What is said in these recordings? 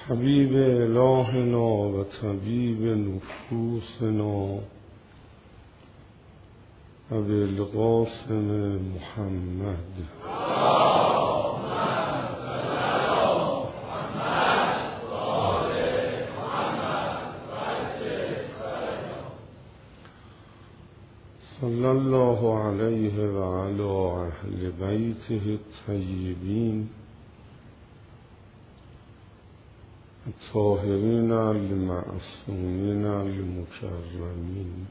حبیب الهنا و طبیب نفوسنا و بالقاسم محمد صلی الله علیه و علی اهل بیته الطیبین الطاهرین المعصومین المکرمین.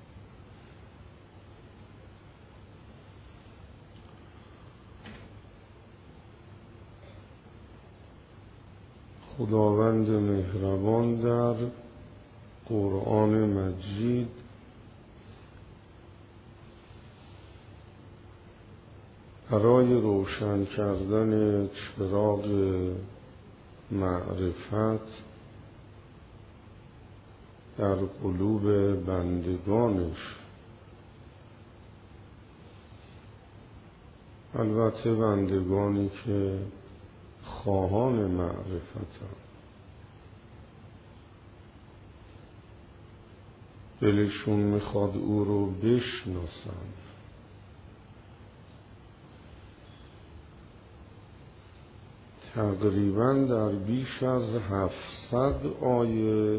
خداوند مهربان در قرآن مجید برای روشن کردن چراغ معرفت در قلوب بندگانش، البته بندگانی که خواهان معرفتند، دلشون میخواد او رو بشناسند، تقریباً در بیش از 700 آیه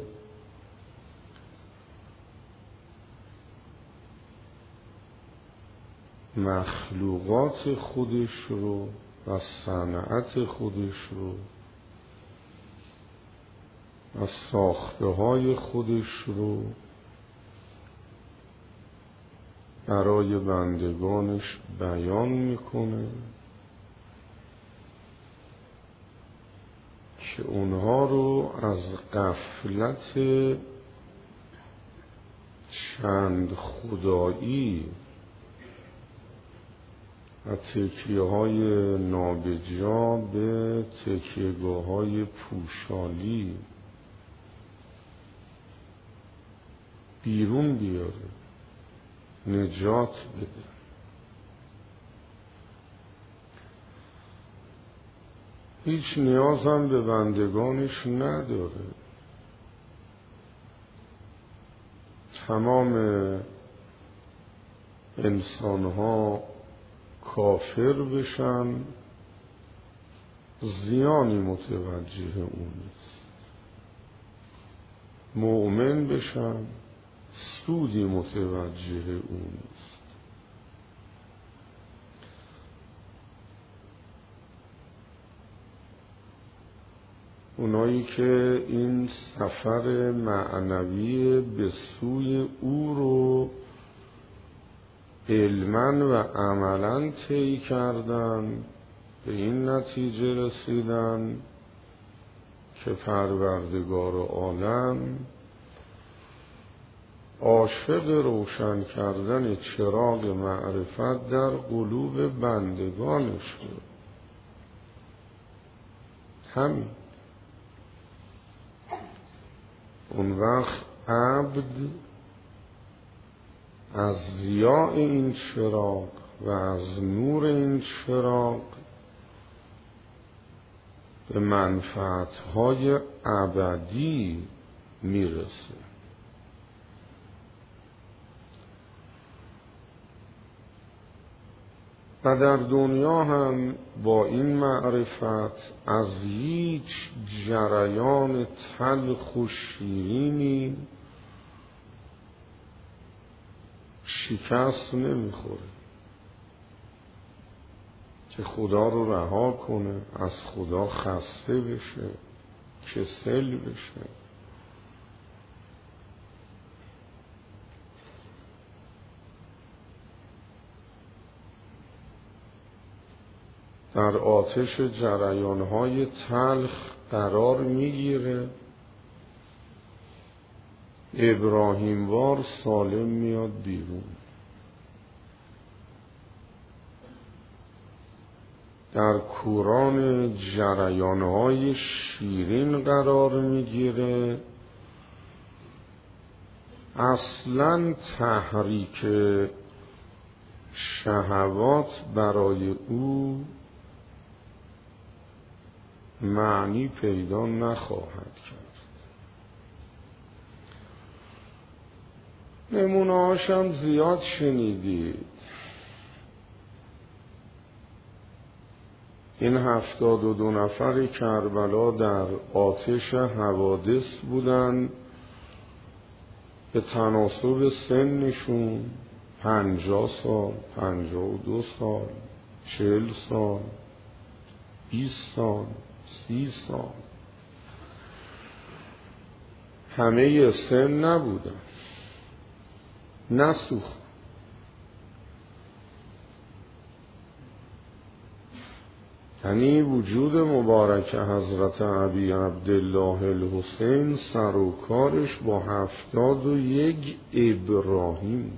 مخلوقات خودش رو و صنعت خودش رو و ساخته های خودش رو برای بندگانش بیان میکنه که اونها رو از غفلت چند خدایی و تکیه های نابجا به تکیهگاه های پوشالی بیرون بیاره، نجات بده. هیچ نیازم به بندگانش نداره. تمام انسانها کافر بشن، زیانی متوجه اون نیست. مؤمن بشن، سودی متوجه اون نیست. اونایی که این سفر معنوی به سوی او رو علماً و عملاً طی کردن، به این نتیجه رسیدن که پروردگار عالم عاشق روشن کردن چراغ معرفت در قلوب بندگانش بود. همین. اون وقت عبد از ضیاء این چراغ و از نور این چراغ به منفعت‌های ابدی میرسه. و در دنیا هم با این معرفت از هیچ جریان تلخ و شیرینی شکست نمیخوره که خدا رو رها کنه، از خدا خسته بشه، کسل بشه. در آتش جریانهای تلخ قرار میگیره، ابراهیم وار سالم میاد بیرون. در کوران جریانهای شیرین قرار میگیره، اصلاً تحریک شهوات برای او معنی پیدا نخواهد کرد. نمونه هاشم زیاد شنیدید. این 72 نفر کربلا در آتش حوادث بودن، به تناسب سنشون 50 سال، 52 سال، 40 سال، 20 سال، 30 سال. همه سن نبودن، نسوخت. یعنی وجود مبارک حضرت ابی عبدالله الحسین سر و کارش با 71 ابراهیم بود.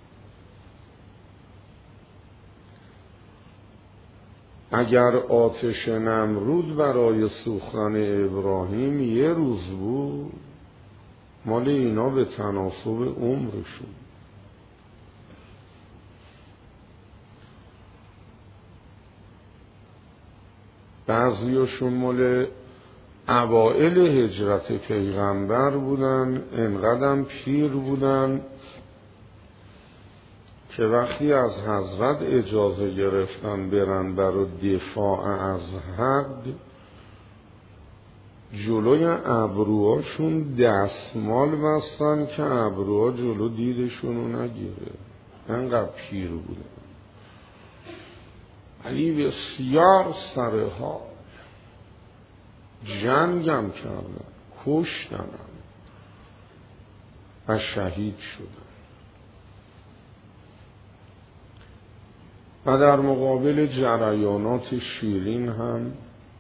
اگر آتش نمرود برای سوختن ابراهیم یه روز بود، مال اینا به تناسب عمرشون. بعضیاشون مال اوائل هجرت پیغمبر بودن، انقدر پیر بودن که وقتی از حضرت اجازه گرفتن برن برای دفاع از حق، جلوی ابروهاشون دستمال بستن که ابروها جلو دیدشونو نگیره، انقدر پیر بودن. ولی بسیار سرها جنگم کردن، کشتنم و شهید شدن. و در مقابل جریانات شیرین هم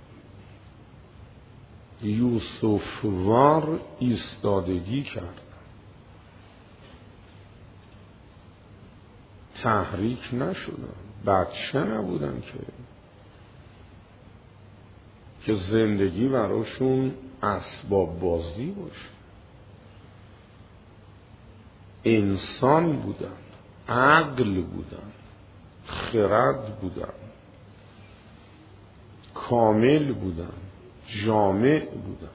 یوسفوار ایستادگی کرد، تحریک نشدن، بچه نبودن که زندگی براشون اسباب بازی باشه. انسان بودن، عقل بودن، خرد بودن، کامل بودن، جامع بودن.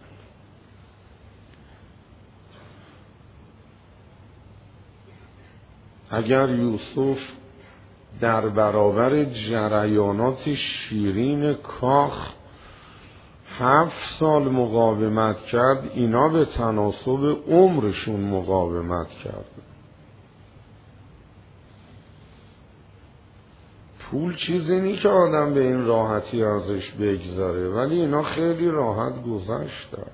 اگر یوسف در برابر جریانات شیرین کاخ 7 سال مقاومت کرد، اینا به تناسب عمرشون مقاومت کرد. پول چیزی نی که آدم به این راحتی ازش بگذره، ولی اینا خیلی راحت گذشتن.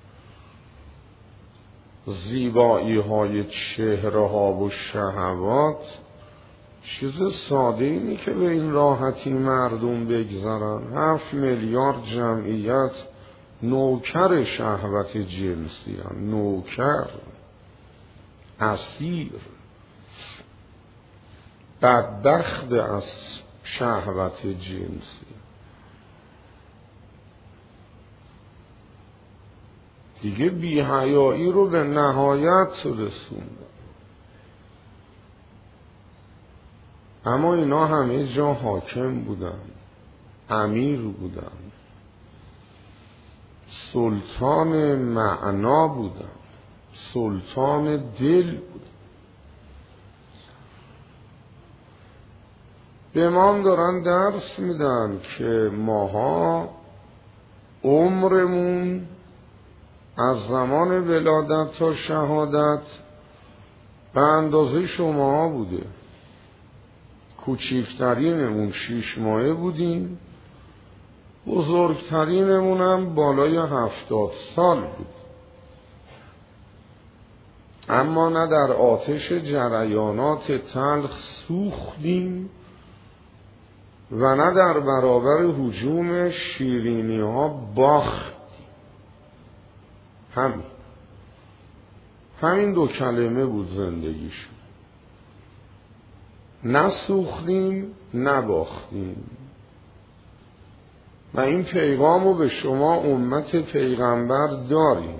زیبایی های چهره ها و شهوات چیز ساده اینی که به این راحتی مردم بگذرن. 7 میلیارد جمعیت نوکر شهوت جنسی هن. نوکر، اسیر، بدبخت از شهوت جنسی. دیگه بی‌حیایی رو به نهایت رسوندن. اما اینا همه جا حاکم بودن، امیر بودن، سلطان معنا بودن، سلطان دل بودن. به ما دارن درس میدن که ماها عمرمون از زمان ولادت تا شهادت به اندازه شما بوده. کوچکترینمون 6 ماهه بودیم، بزرگترینمون هم بالای 70 سال بود. اما نه در آتش جریانات تلخ سوختیم و نه در برابر هجوم شیرینی ها باختیم. همین 2 کلمه بود زندگیشون. نسوختیم، نباختیم. و این پیغامو به شما امت پیغمبر داریم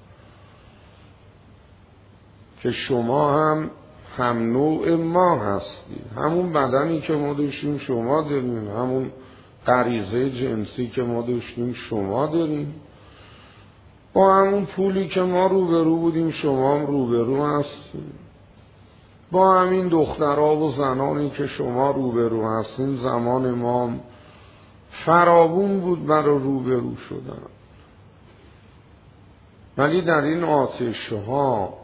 که شما هم نوع ما هستید. همون بدنی که ما داشتیم شما داریم، همون غریزه جنسی که ما داشتیم شما داریم، با همون پولی که ما روبرو بودیم شما هم روبرو هستیم، با همین دخترها و زنانی که شما روبرو هستیم زمان ما فراوون بود برای روبرو شدن. ولی در این آتش‌ها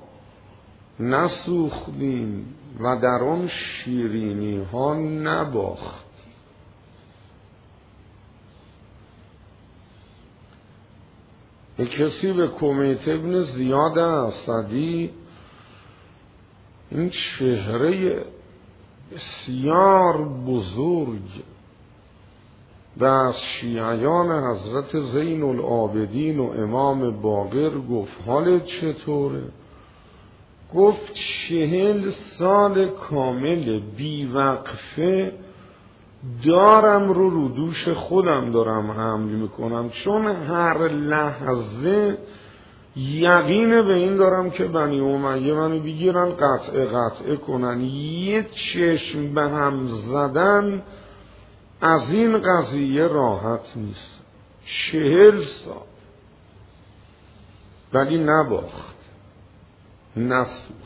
نسوختیم و در آن شیرینی ها نباخت. کسی به کمیت ابن زیاد اسدی این چهره بسیار بزرگ و از شیعیان حضرت زین العابدین و امام باقر گفت حالت چطوره؟ گفت 40 سال کامل بیوقفه دارم رو دوش خودم دارم حمل میکنم، چون هر لحظه یقین به این دارم که بنی امیه منو بگیرن قطعه کنن. یه چشم به هم زدن از این قضیه راحت نیست. 40 سال ولی نباخت، نسوخت.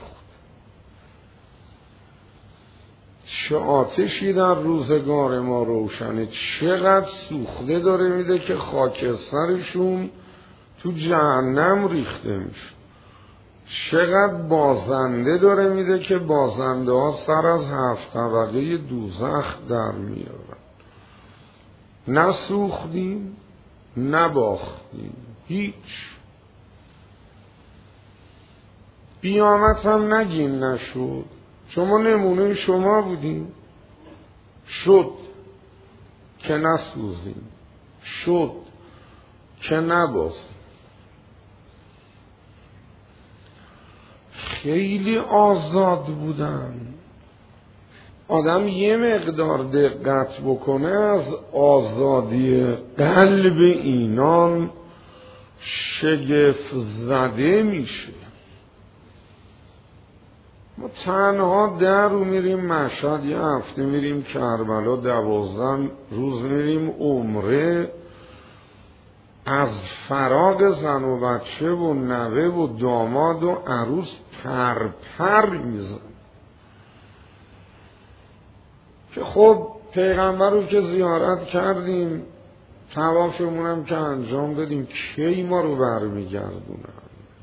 چه آتشی در روزگار ما روشنه، چقدر سوخته داره میده که خاکسترشون تو جهنم ریخته میشه، چقدر بازنده داره میده که بازنده ها سر از 7 طبقه دوزخ در میارن. نسوختیم، نباختیم، هیچ. قیامت هم نگین نشد، شما نمونه شما بودیم. شد که نسوزیم، شد که نبازیم. خیلی آزاد بودن. آدم یه مقدار دقت بکنه از آزادی قلب اینان شگفت زده میشه. ما تنها در رو میریم مشهد، یه هفته میریم کربلا، 12 روز میریم عمره، از فراغ زن و بچه و نوه و داماد و عروس پر میزن که خب پیغمبر رو که زیارت کردیم، طوافمونم که انجام دادیم، کی ما رو برمیگردونن؟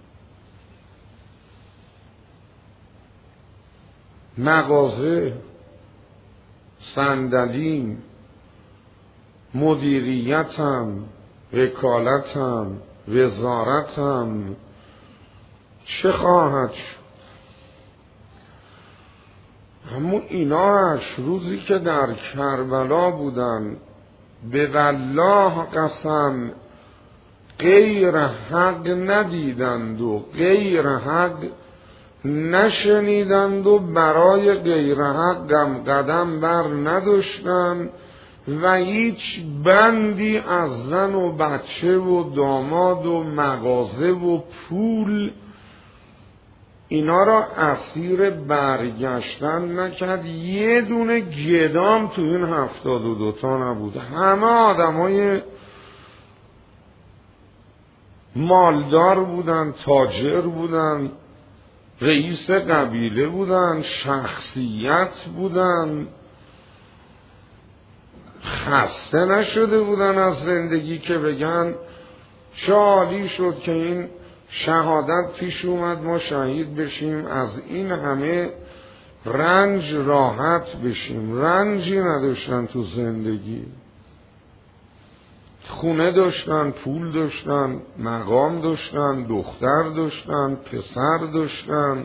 مغازه، صندلیم، مدیریتم، وکالتم، وزارتم چه خواهد شد؟ اما اینا روزی که در کربلا بودن به والله قسم غیر حق ندیدند و غیر حق نشنیدند و برای غیر حق قدم بر نداشتند و هیچ بندی از زن و بچه و داماد و مغازه و پول اینا را اسیر برگشتن نکرد. یه دونه گدام تو این 72 تا نبود. همه آدمای مالدار بودن، تاجر بودن، رئیس قبیله بودن، شخصیت بودن، خسته نشده بودن از زندگی که بگن چه عالی شد که این شهادت پیش اومد ما شهید بشیم، از این همه رنج راحت بشیم. رنجی نداشتن تو زندگی، خونه داشتن، پول داشتن، مقام داشتن، دختر داشتن، پسر داشتن،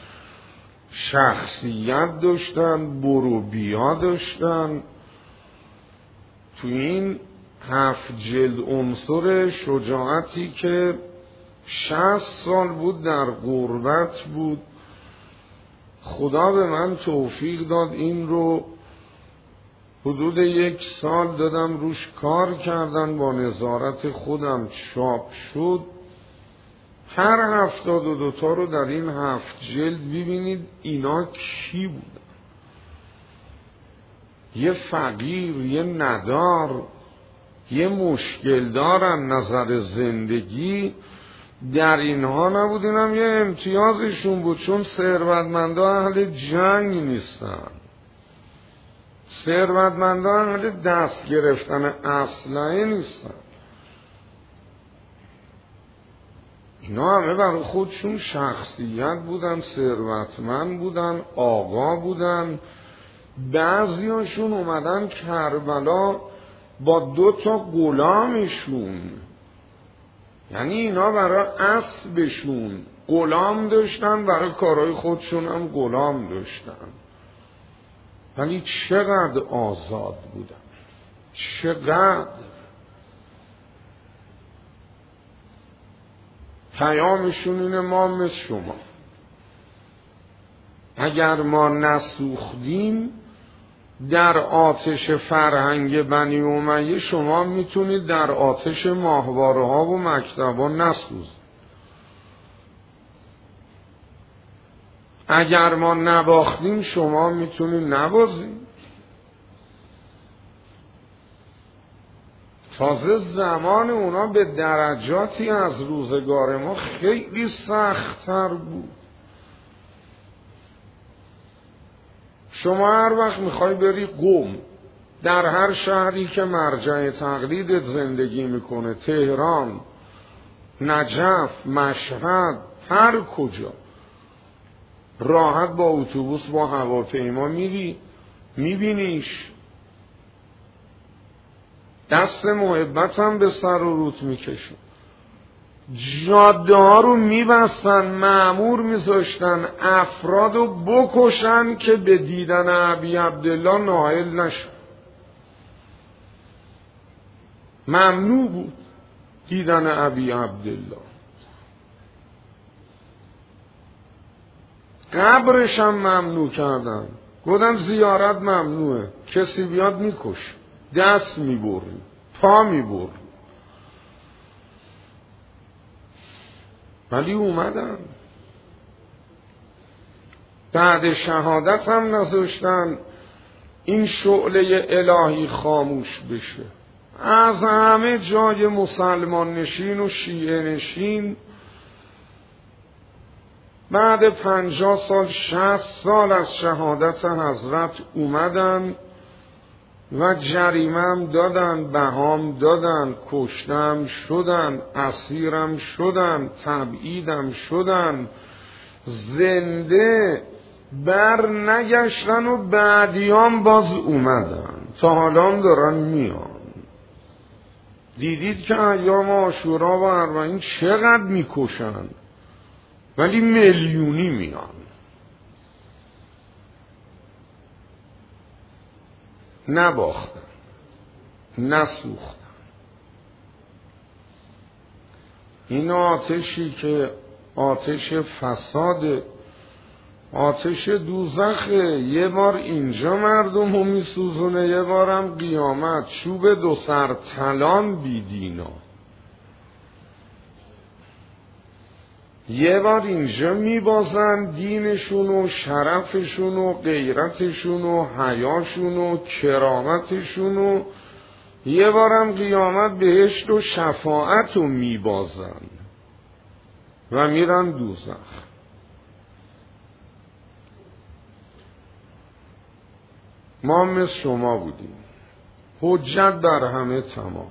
شخصیت داشتن، برو بیا داشتن. تو این 7 جلد عنصر شجاعتی که 60 سال بود در غربت بود، خدا به من توفیق داد این رو حدود 1 سال دادم روش کار کردن، با نظارت خودم چاپ شد. هر 72 تا رو در این 7 جلد ببینید اینا کی بودن. یه فقیر، یه ندار، یه مشکل دارن نظر زندگی، در اینها نبود. اینم یه امتیازشون بود، چون ثروتمندان اهل جنگ نیستن، ثروتمندان اهل دست گرفتن اسلحه نیستن. اینا همه برای خودشون شخصیت بودن، ثروتمند بودن، آقا بودن. بعضیاشون اومدن کربلا با 2 غلامشون، یعنی اینا برای اسبشون غلام داشتن، برای کارهای خودشون هم غلام داشتن، ولی چقدر آزاد بودن، چقدر. پیامشون اینه ما مثل شما، اگر ما نسوختیم در آتش فرهنگ بنی امیه، شما میتونید در آتش ماهواره ها و مکتبا نسوزید. اگر ما نباختیم شما میتونید نبازید. تازه زمان اونا به درجاتی از روزگار ما خیلی سخت‌تر بود. شما هر وقت میخوای بری قم، در هر شهری که مرجع تقلیدت زندگی میکنه، تهران، نجف، مشهد، هر کجا، راحت با اتوبوس، با هواپیما میری، میبینیش. دست محبت هم به سر و روت میکشن، جاده ها رو میبستن، مأمور میذاشتن افراد رو بکشن که به دیدن ابی عبدالله نائل نشن. ممنوع بود دیدن ابی عبدالله. قبرش هم ممنوع کردن، گفتن زیارت ممنوعه، کسی بیاد میکش، دست میبری، پا میبری. ولی اومدن بعد شهادت هم نذاشتن این شعله الهی خاموش بشه. از همه جای مسلمان نشین و شیعه نشین بعد 50 سال 60 سال از شهادت حضرت اومدن و جریمم دادن، بهام دادن، کشتم شدن، اسیرم شدن، تبعیدم شدن، زنده بر نگشتن و بعدیام باز اومدن، تا حالا هم دارن میان. دیدید که ایام عاشورا و اربعین چقدر میکشن، ولی میلیونی میان. نباختن، نسوختن. این آتشی که آتش فساد، آتش دوزخه، یه بار اینجا مردم رو میسوزونه، یه بارم قیامت. چوب 2 سر طلان بیدینا، یه بار اینجا میبازن دینشون و شرفشون و غیرتشون و حیاشون و کرامتشون و یه بارم قیامت بهشت و شفاعت رو میبازن و میرن دوزخ. ما مثل شما بودیم، حجت بر همه تمام.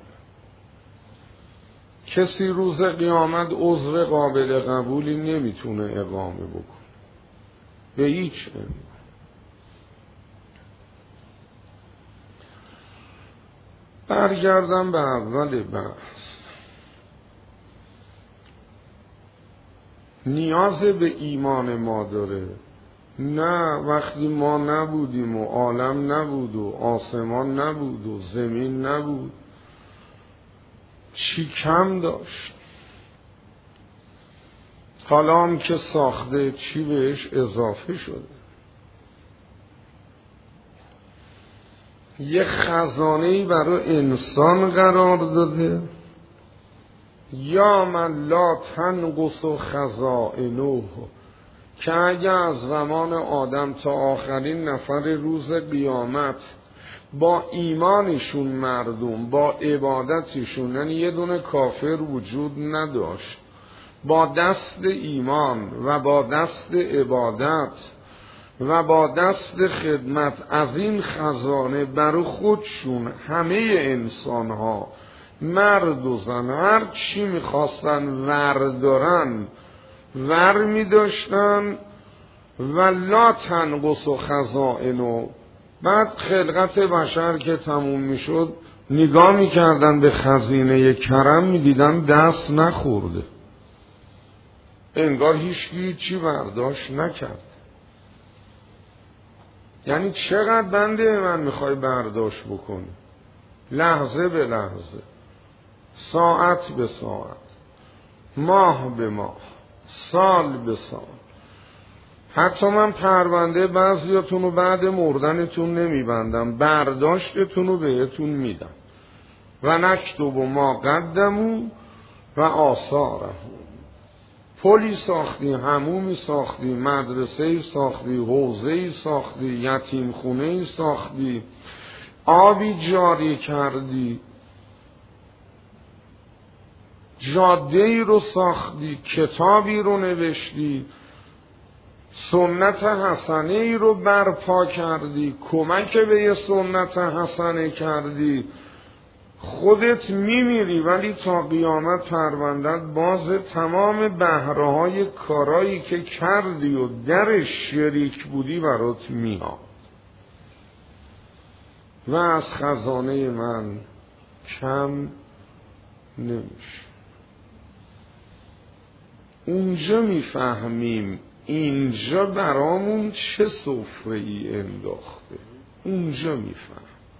کسی روز قیامت عذر قابل قبولی نمیتونه اقامه بکنه به هیچ عنوان. برگردم به اول بحث. نیاز به ایمان ما داره؟ نه، وقتی ما نبودیم و عالم نبود و آسمان نبود و زمین نبود، چی کم داشت؟ حالا هم که ساخته، چی بهش اضافه شده؟ یه خزانه‌ای برای انسان قرار داده، یا من لا تنقص خزائنه، که اگه از زمان آدم تا آخرین نفر روز قیامت با ایمانشون مردم، با عبادتشون، یعنی یه دونه کافر وجود نداشت، با دست ایمان و با دست عبادت و با دست خدمت از این خزانه برای خودشون همه انسانها مرد و زن هر چی میخواستن وردارن ور میداشتن و لا تنقص و خزائنو. بعد خلقت بشر که تموم میشد نگاه میکردن به خزینه کرم، میدیدن دست نخورده، انگار هیچی برداشت نکرد. یعنی چقدر بنده من میخوای برداشت بکنی؟ لحظه به لحظه، ساعت به ساعت، ماه به ماه، سال به سال. حتی من پرونده بعضیاتون رو بعد مردنتون نمیبندم، برداشتتون رو بهتون میدم. و نکتب ما قدمو و آثارهم. پلی ساختی، حمومی ساختی، مدرسه‌ای ساختی، حوزه‌ای ساختی، یتیم خونه‌ای ساختی، آبی جاری کردی، جاده‌ای رو ساختی، کتابی رو نوشتی، سنت حسنه‌ای رو برپا کردی، کمک به یه سنت حسنه کردی. خودت میمیری ولی تا قیامت پروندت باز، تمام بهره‌های کارایی که کردی و در شریک بودی برات میاد و از خزانه من کم نمیشه. اونجا میفهمیم اینجا برامون چه سفره‌ای انداخته، اونجا میفهم.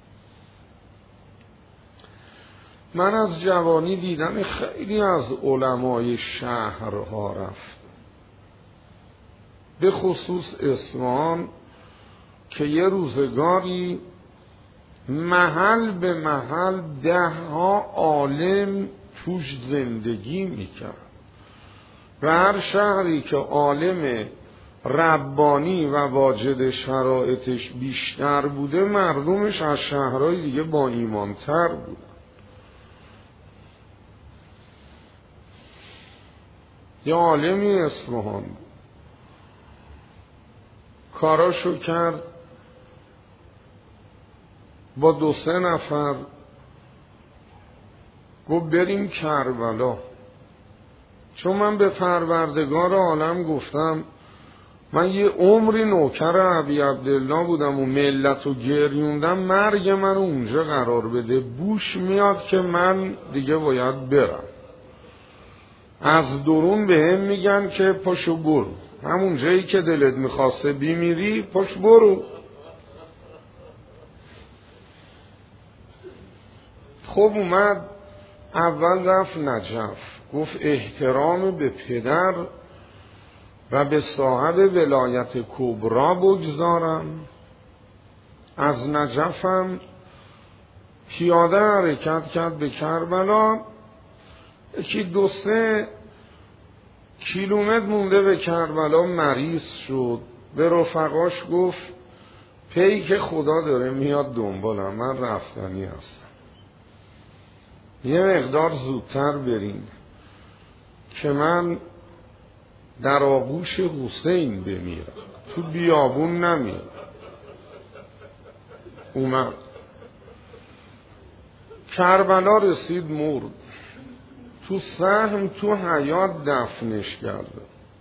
من از جوانی دیدم خیلی از علمای شهرها رفت، به خصوص اصفهان که یه روزگاری محل به محل 10 عالم توش زندگی میکرد و هر شهری که عالم ربانی و واجد شرایطش بیشتر بوده مردمش از شهرهای دیگه با ایمانتر بود. یه عالمی اصفهان بود، کاراشو کرد، با 2-3 نفر گفت بریم کربلا. چون من به پروردگار عالم گفتم من یه عمری نوکر ابی عبدالله بودم و ملت رو گریوندم، مرگ من اونجا قرار بده، بوش میاد که من دیگه باید برم. از درون به هم میگن که پاشو برو، همون جایی که دلت میخواسته بیمیری پاش برو. خب اومد، اول رفت نجف، گفت احترام به پدر و به صاحب ولایت کبرا بگذارم. از نجفم پیاده حرکت کرد به کربلا. 2-3 کیلومتر مونده به کربلا مریض شد، به رفقاش گفت پیک خدا داره میاد دنبالم، من رفتنی هستم، یه مقدار زودتر بریم که من در آغوش حسین بمیرم، تو بیابون نمیرم. اومد کربلا، رسید مرد، تو سهم تو حیات دفنش کرده.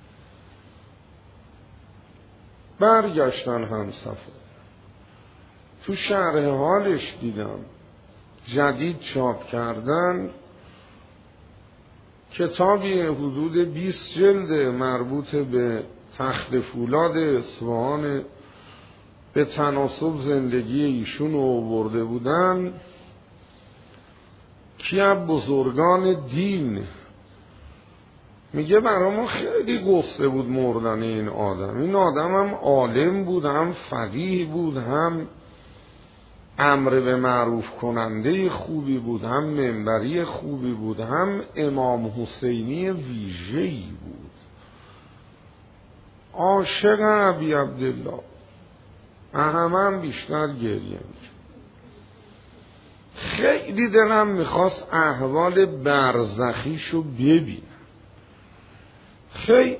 برگشتن همسفر، تو شرح حالش دیدم جدید چاپ کردن کتابی حدود 20 جلد مربوط به تخت فولاد اصفهان، به تناسب زندگی ایشون رو آورده بودن. کی از بزرگان دین میگه برای ما خیلی قصه بود مردن این آدم. این آدم هم عالم بود، هم فقیه بود، هم امر به معروف کننده خوبی بود، هم منبری خوبی بود، هم امام حسینی ویژه‌ای بود، عاشق ابی عبدالله. هم بیشتر گریه می‌کرد. خیلی دلم میخواست احوال برزخیشو ببینم. خیلی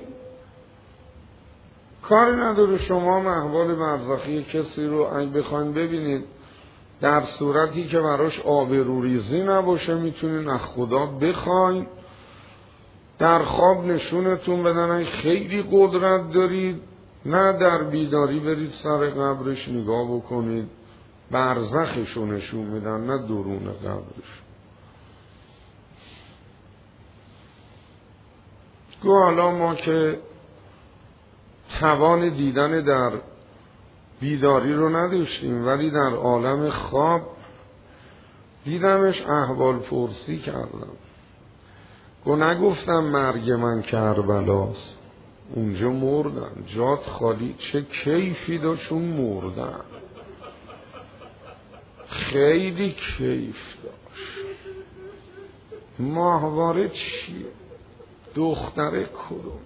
کاری نداره شما احوال برزخی کسی رو اگه بخواین ببینید، در صورتی که براش آبروریزی نباشه میتونین از خدا بخواین در خواب نشونتون بدن خیلی قدرت دارید، نه در بیداری برید سر قبرش نگاه بکنید، برزخشو نشون میدن نه درون قبرش. گو حالا ما که توان دیدن در بیداری رو نداشتیم، ولی در عالم خواب دیدمش، احوال پرسی کردم. گو نگفتم مرگ من کربلاست، اونجا مردن، جات خالی، چه کیفی داشون مردن، خیلی کیف داشت. ماهواره چیه؟ دختره کدوم؟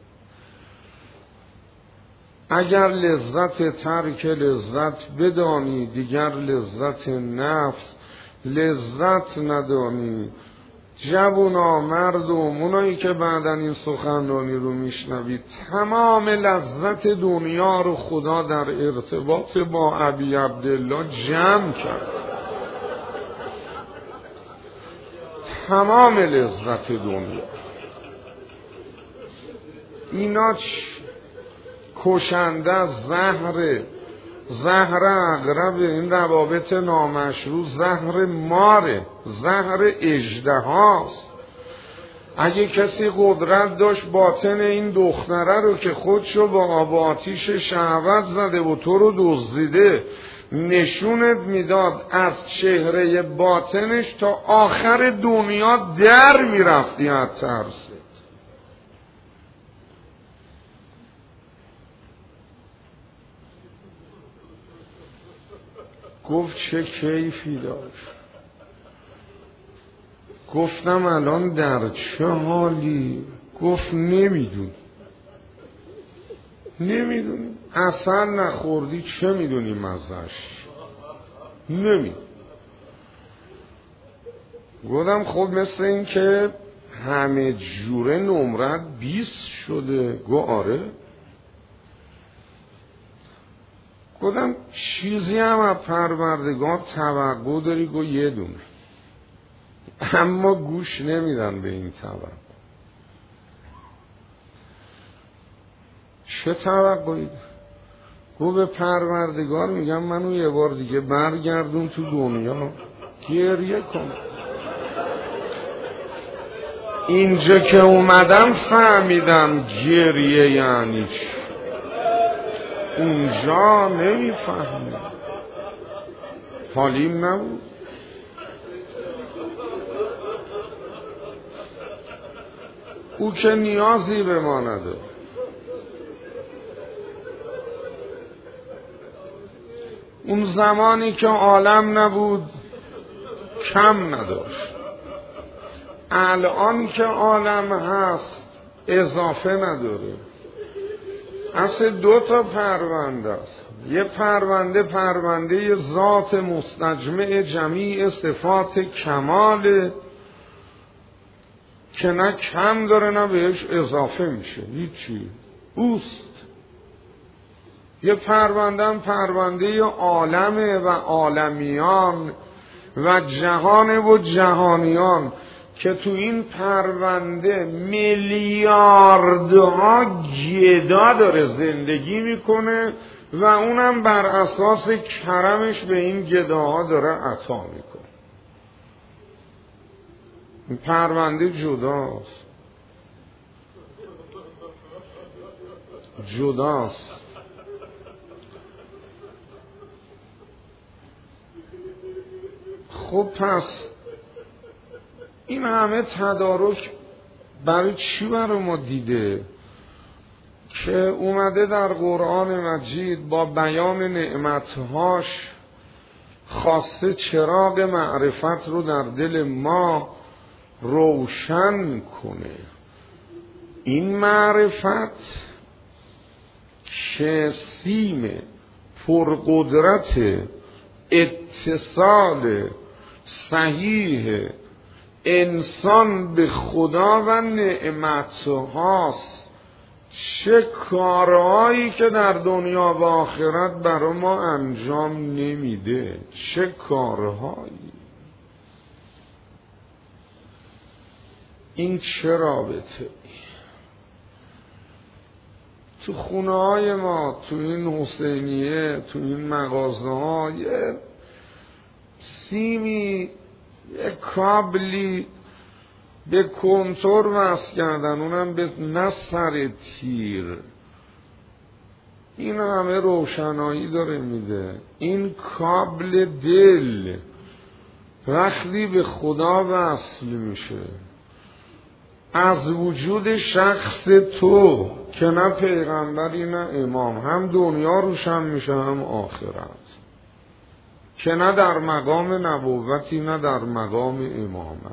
اگر لذت ترک لذت بدانی، دیگر لذت نفس لذت ندانی. جوونا، مردم، اونایی که بعدن این سخنرانی رو میشنوید، تمام لذت دنیا رو خدا در ارتباط با ابی عبدالله جمع کرد. تمام لذت دنیا. اینا کشنده، زهر عقرب، این روابط نامشروع، زهر ماره، زهر اژدهاست. اگه کسی قدرت داشت باطن این دختره رو که خودشو با آب و آتیش شهوت زده و تو رو دزدیده نشونت میداد، از چهره باطنش تا آخر دنیا در میرفتی از ترس. گفت چه کیفی داشت. گفتم الان در چه حالی؟ گفت نمیدونی. اصلا نخوردی چه میدونی مزهش؟ نمیدونی. گفتم خب مثل این که همه جوره نمرت 20 شده. گفت آره. گفتم چیزی هم از پروردگار توقع داری؟ گفت یه دونه، اما گوش نمیدن به این توقع. چه توقعی؟ گفت به پروردگار میگم منو یه بار دیگه برگردون تو دنیا گریه کن. اینجا که اومدم فهمیدم گریه یعنی چی. اونجا نمیفهمم، حالیم نبود. او که نیازی به ما نداره. اون زمانی که عالم نبود کم نداشت، الان که عالم هست اضافه نداره. اصل 2 پرونده است. یه پرونده ذات مستجمع جمیع صفات کماله که نه کم داره نه بهش اضافه میشه، هیچی، اوست. یه پرونده عالمه و عالمیان و جهان و جهانیان که تو این پرونده میلیاردها گدا داره زندگی میکنه و اونم بر اساس کرمش به این گداها داره عطا میکنه. این پرونده جداست. خب پس این همه تدارک برای چی برای ما دیده که اومده در قرآن مجید با بیان نعمتهاش خواسته چراغ معرفت رو در دل ما روشن کنه. این معرفت که سیم پرقدرت اتصال صحیح انسان به خدا و نعمتهاست، چه کارهایی که در دنیا و آخرت برای ما انجام نمیده، چه کارهایی. این چه رابطه تو خونه های ما، تو این حسینیه، تو این مغازه ها، یه سیمی، یه کابلی به کنتور وصل کردن، اونم به نه سر تیر. این همه روشنایی داره میده. این کابل دل وقتی به خدا وصل میشه، از وجود شخص تو که نه پیغمبری نه امام، هم دنیا روشن میشه هم آخرت، که نه در مقام نبوتی نه در مقام امامت.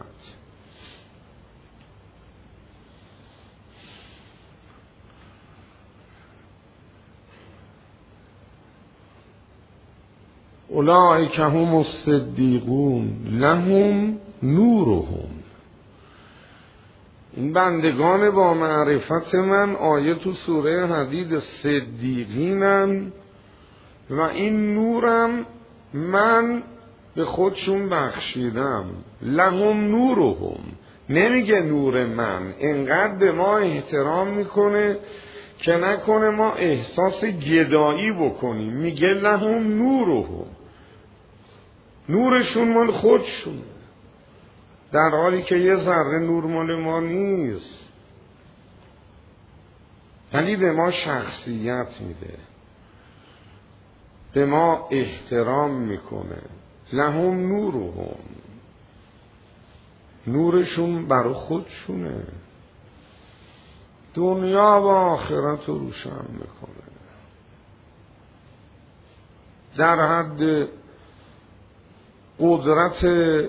اولئک هم الصدیقون لهم نورهم. این بندگان با معرفت من، آیه تو سوره حدید، صدیقینن و این نورم من به خودشون بخشیدم. لهم نورهم، نمیگه نور من. انقدر به ما احترام میکنه که نکنه ما احساس گدایی بکنیم. میگه لهم نورهم، نورشون مال خودشون، در حالی که یه ذره نور مال ما نیست. ولی به ما شخصیت میده، به ما احترام میکنه. لهم نورهم، نورشون برای خودشونه، دنیا و آخرت رو روشن میکنه. در حد قدرت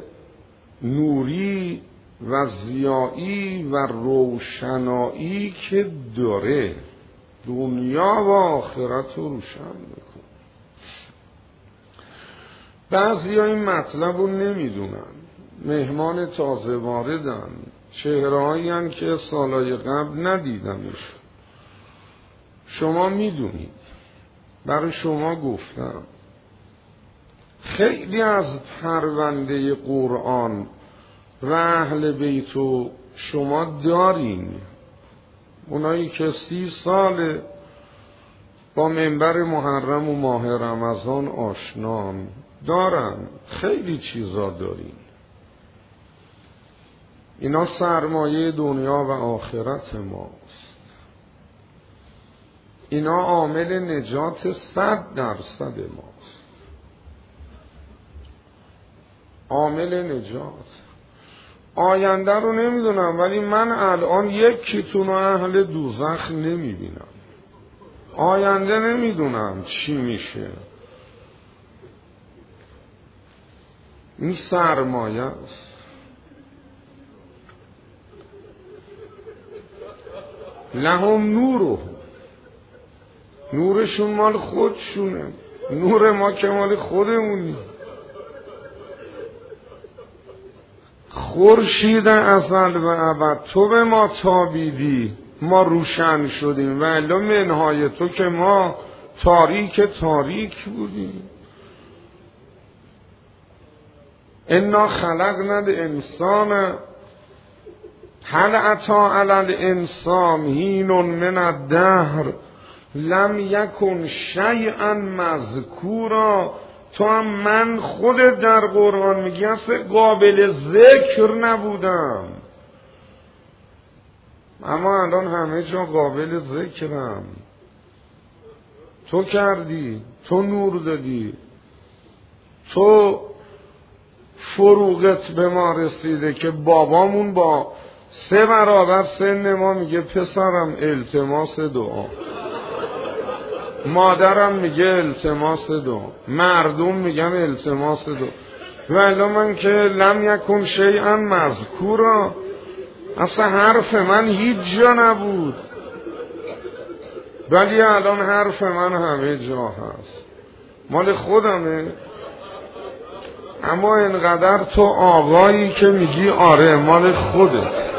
نوری و ضیایی و روشنایی که داره، دنیا و آخرت رو روشن میکنه. بعضی ها این مطلب رو نمیدونن، مهمان تازه واردن، چهرهایی هن که سالهای قبل ندیدنش. شما میدونید، برای شما گفتم خیلی از پرونده قرآن و اهل بیتو شما دارین. اونایی که 30 سال با منبر محرم و ماه رمضان آشنان دارن، خیلی چیزا دارین. اینا سرمایه دنیا و آخرت ماست. اینا عامل نجات 100% ماست، عامل نجات. آینده رو نمیدونم، ولی من الان یکیتون رو اهل دوزخ نمیبینم. آینده نمیدونم چی میشه. این سرمایه است. لهم نورهم، نورشون مال خودشونه، نور ما که مال خودمونی. خورشید ازل و ابد تو به ما تابیدی، ما روشن شدیم، و الا منهای تو که ما تاریک بودیم. انا خلقنا الانسان هل اتی علی الانسان حین من الدهر لم یکن شیئا مذکورا. تو هم من خودت در قرآن میگی اصلا قابل ذکر نبودم، اما الان همه جا قابل ذکرم. تو کردی، تو نور دادی، تو فروغت به ما رسیده که بابامون با 3 برابر سن ما میگه پسرم التماس دعا، مادرم میگه التماس دعا، مردم میگن التماس دعا. ولی من که لم یکن شیئا مذکورا، اصلا حرف من هیچ جا نبود، ولی الان حرف من همه جا هست. مال خودمه. اما انقدر تو آقایی که میگی آره مال خودت.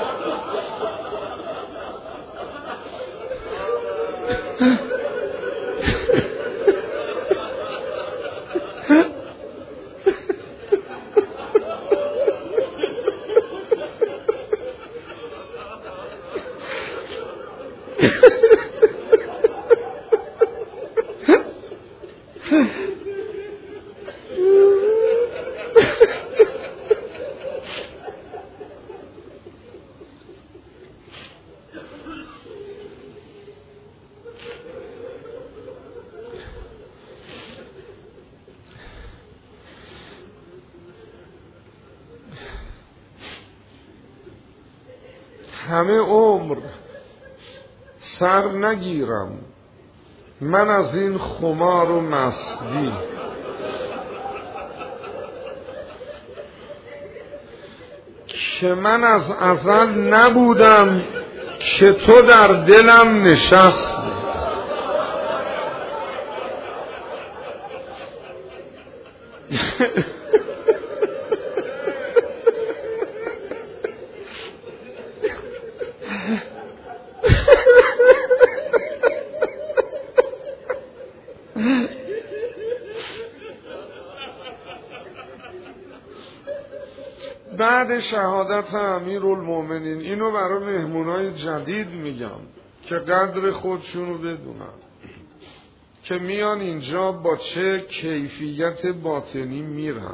همه عمر سر نگیرم من از این خمار و مستی، که من از ازل نبودم که تو در دلم نشستی. بعد شهادت امیرالمومنین اینو برای مهمونای جدید میگم که قدر خودشونو بدونن که میان اینجا با چه کیفیت باطنی میرن.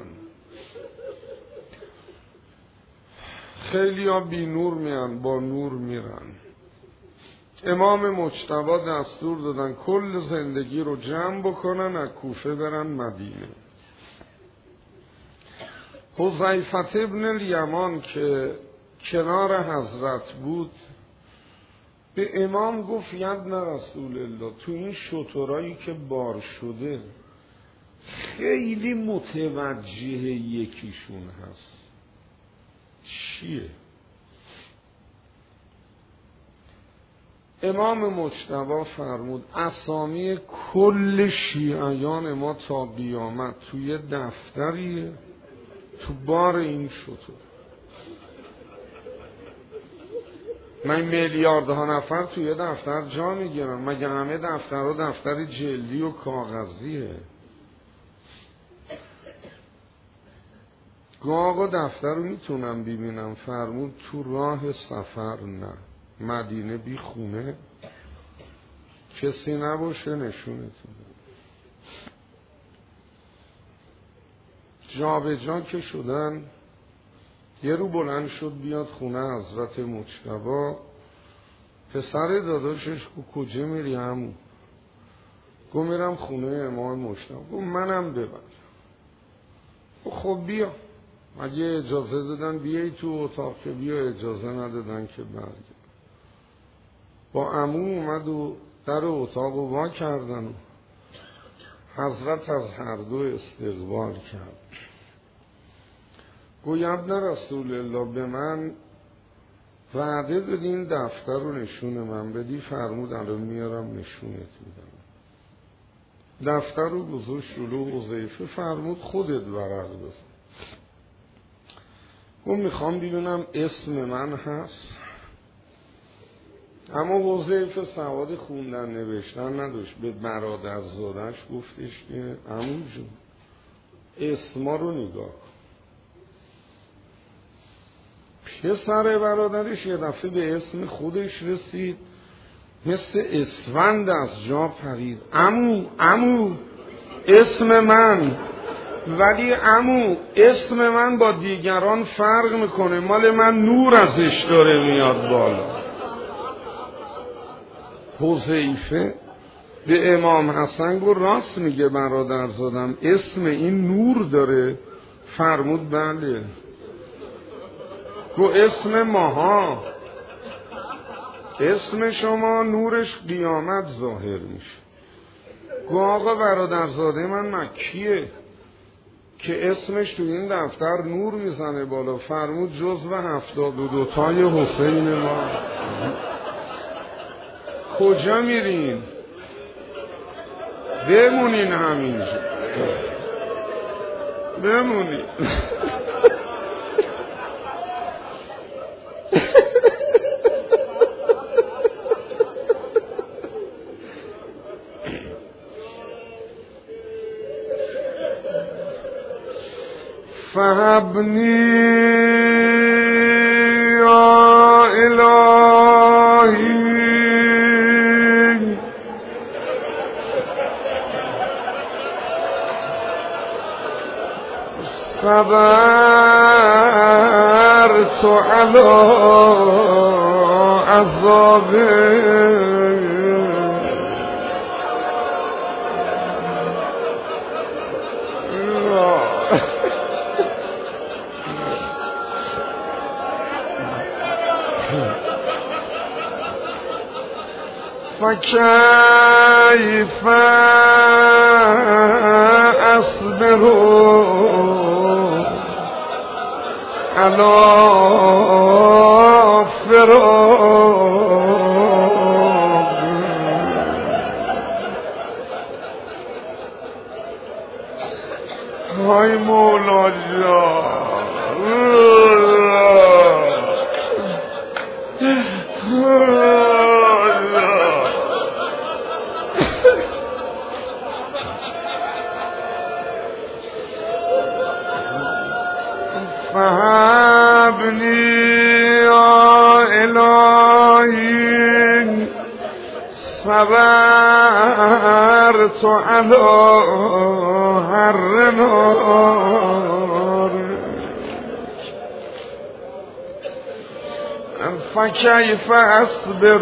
خیلی ها بی نور میان، با نور میرن. امام مجتبی دستور دادن کل زندگی رو جمع بکنن از کوفه برن مدینه. حذیفه ابن الیمان که کنار حضرت بود به امام گفت یبن رسول الله، تو این شترایی که بار شده خیلی متوجه یکیشون هست، چیه؟ امام مجتبی فرمود اسامی کل شیعیان ما تا قیامت توی دفتریه تو بار این شتر. من میلیاردها نفر توی دفتر جا میگیرن، مگه همه دفترها دفتر جلدی و کاغذیه؟ آقا دفتر رو میتونم ببینم؟ فرمود تو راه سفر نه، مدینه بی خونه کسی نباشه نشونتون. جا به جا که شدن یه رو بلند شد بیاد خونه حضرت مجتبی. پسر داداشش کجا میری عمو؟ گفت میرم خونه امام مجتبی. گفت منم ببر. خب بیا، اگه اجازه دادن بیایی تو اتاق که بیا، اجازه ندادن که برگرد. با عمو اومد و در اتاق رو وا کردن و حضرت از هر دو استقبال کرد. گوی ابن رسول الله به من وعده دادین دفتر رو نشون من بدی؟ فرمود الان میارم نشونت میدم. دفتر رو گذاشت جلو حذیفه، فرمود خودت ورق بزن. گفت میخوام ببینم اسم من هست. اما حذیفه سواد خوندن نوشتن نداشت. به برادرزادش گفتش که عمو جون اسما رو نگاه کن. پسر برادرش یه دفعه به اسم خودش رسید، مثل اسفند از جا پرید. عمو اسم من، ولی عمو اسم من با دیگران فرق میکنه، مال من نور ازش داره میاد بالا. حذیفه به امام حسن گفت راست میگه برادرزادم، اسم این نور داره؟ فرمود بله. گفت اسم ماها، اسم شما نورش قیامت ظاهر میشه. گفت آقا برادرزاده من مکیه که اسمش تو این دفتر نور میزنه بالا. فرمود جزو 72 تای حسین ما. کجا میرین؟ بمونین همینجا. بمونی. فهبنی یا الهی صبرت على عذابك فكيف أصبر على فراق هاي مولا فهبني يا إلهي صبرت على هر نار فكيف أصبر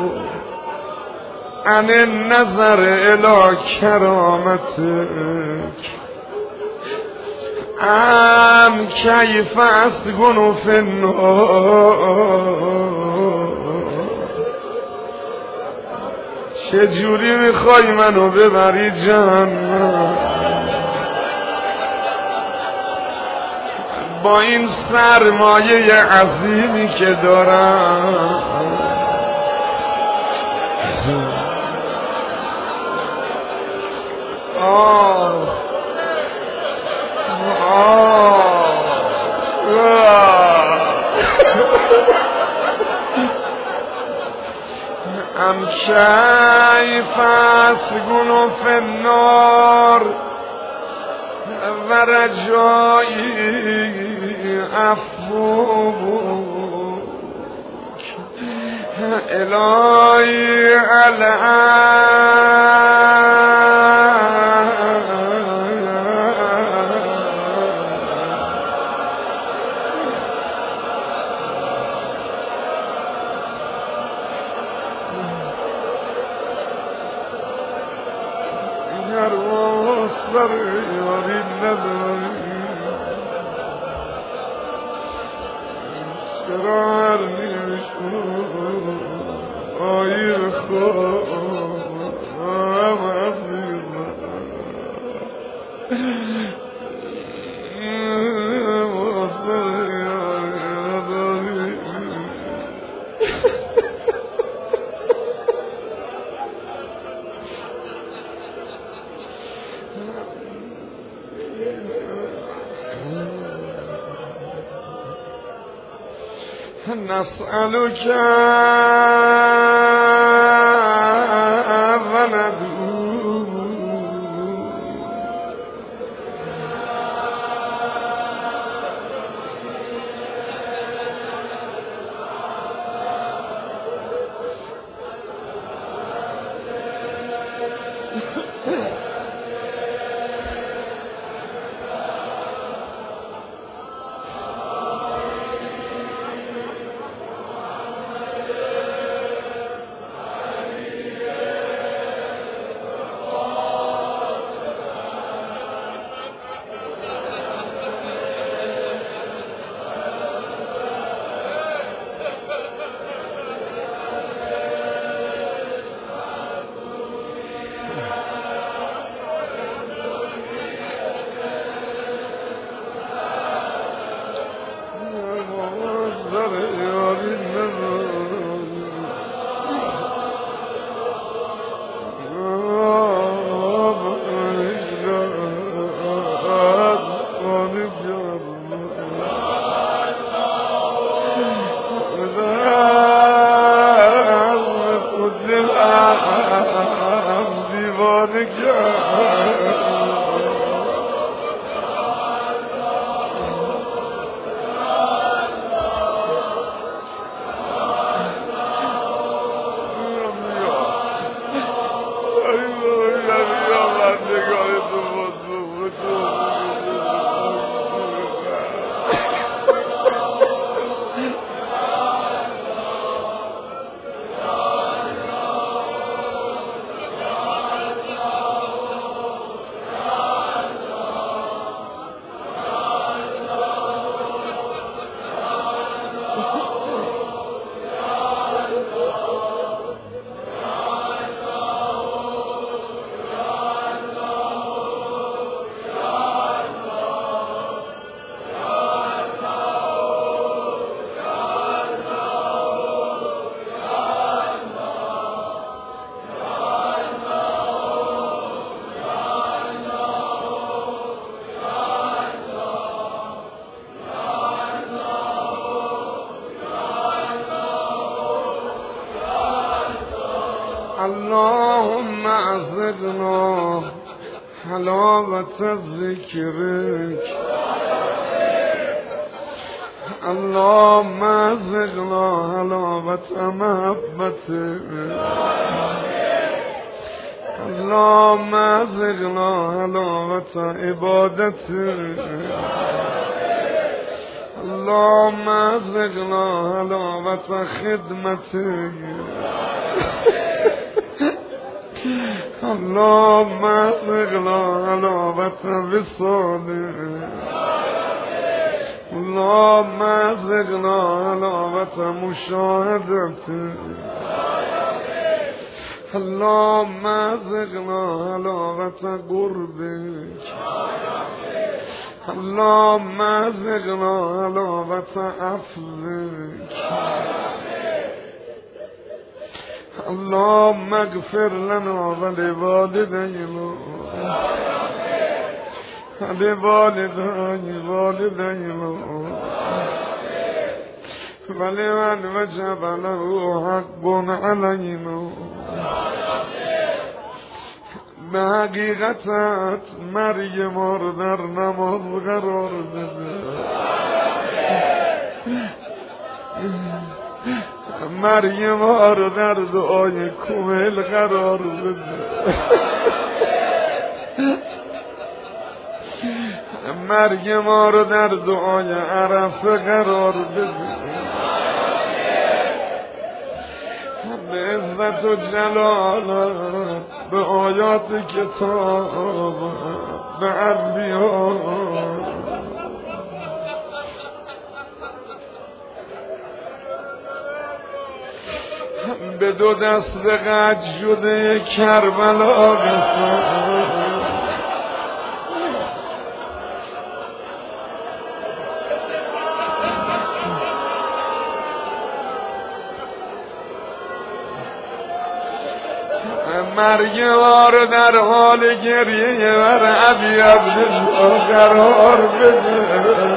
عن النظر إلى كرامتك كيف أسكن في النار چجوری میخوای منو ببری جهنم با این سرمایه عظیمی که دارم كيف أسكن في النار ورجائي عفوك إلهي نسألك وندعو اللهم ازقنا حلاوت ذکرک اللهم ازقنا حلاوت محبتک اللهم ازقنا حلاوت عبادتک اللهم ازقنا حلاوت خدمتک اللهم ازقنا حلاوت وصالک اللهم ازقنا حلاوت مشاهدتک اللهم ازقنا حلاوت قربک اللهم ازقنا حلاوت عفوک اللهم اغفر لنا ولوالدينا ولوالدينا ولمن وجب له حق علينا. به حقیقتت مریم رو در نماز قرار بده، مریم رو در دعای کمیل قرار بده، مریم رو در دعای عرفه قرار بده. به عزت و جلالت، به آیات کتاب، به انبیا، به دو دست قد شده کربلا قسم. مریم در حال گریه بر ابی عبدالله قرار بده.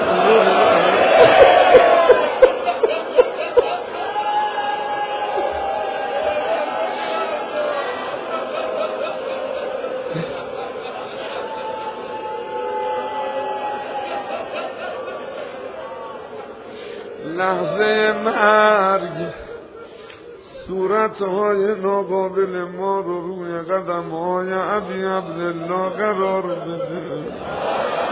لحظه مرگ صورتهای ناقابل ما رو روی قدمهای ابی عبدالله قرار بده.